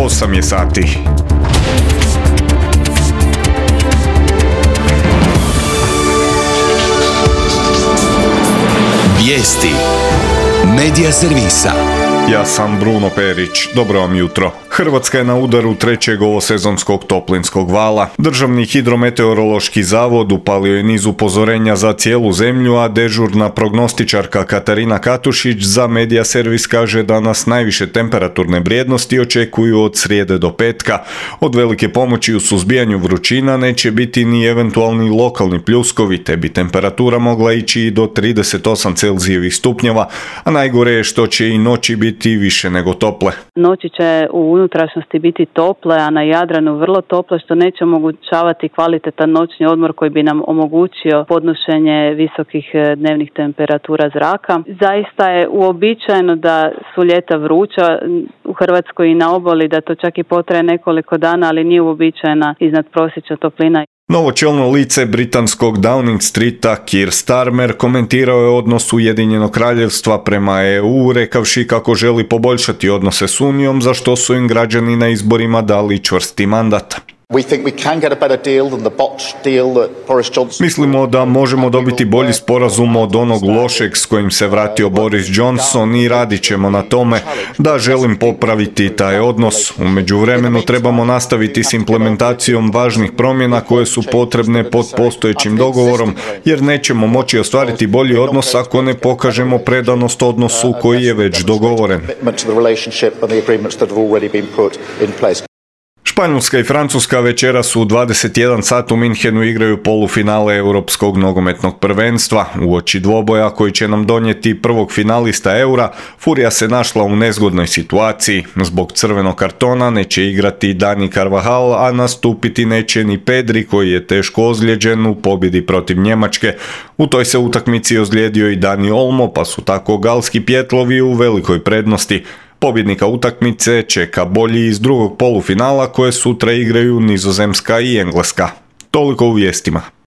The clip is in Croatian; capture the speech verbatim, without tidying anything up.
osam je sati. Vijesti Medija servisa. Ja sam Bruno Perić, dobro vam jutro. Hrvatska je na udaru trećeg ovosezonskog toplinskog vala. Državni hidrometeorološki zavod upalio je niz upozorenja za cijelu zemlju, a dežurna prognostičarka Katarina Katušić za Medija servis kaže da nas najviše temperaturne vrijednosti očekuju od srijede do petka. Od velike pomoći u suzbijanju vrućina neće biti ni eventualni lokalni pljuskovi, te bi temperatura mogla ići i do trideset osam Celzijevih stupnjeva, a najgore je što će i noći biti više nego tople. Noći će u unutrašnjosti biti tople, a na Jadranu vrlo tople, što neće omogućavati kvalitetan noćni odmor koji bi nam omogućio podnošenje visokih dnevnih temperatura zraka. Zaista je uobičajeno da su ljeta vruća u Hrvatskoj i na obali, da to čak i potraje nekoliko dana, ali nije uobičajena iznadprosječna toplina. Novo čelno lice britanskog Downing Streeta, Keir Starmer, komentirao je odnos Ujedinjenog kraljevstva prema E U, rekavši kako želi poboljšati odnose s Unijom, za što su im građani na izborima dali čvrsti mandat. Mislimo da možemo dobiti bolji sporazum od onog lošeg s kojim se vratio Boris Johnson i radit ćemo na tome. Da, želim popraviti taj odnos. U međuvremenu trebamo nastaviti s implementacijom važnih promjena koje su potrebne pod postojećim dogovorom, jer nećemo moći ostvariti bolji odnos ako ne pokažemo predanost odnosu koji je već dogovoren. Španjolska i Francuska večeras u dvadeset jedan sat u Minhenu igraju polufinale Europskog nogometnog prvenstva. Uoči dvoboja koji će nam donijeti prvog finalista Eura, Furija se našla u nezgodnoj situaciji. Zbog crvenog kartona neće igrati Dani Carvajal, a nastupiti neće ni Pedri koji je teško ozlijeđen u pobjedi protiv Njemačke. U toj se utakmici ozlijedio i Dani Olmo, pa su tako galski pjetlovi u velikoj prednosti. Pobjednika utakmice čeka bolji iz drugog polufinala koje sutra igraju Nizozemska i Engleska. Toliko u vijestima.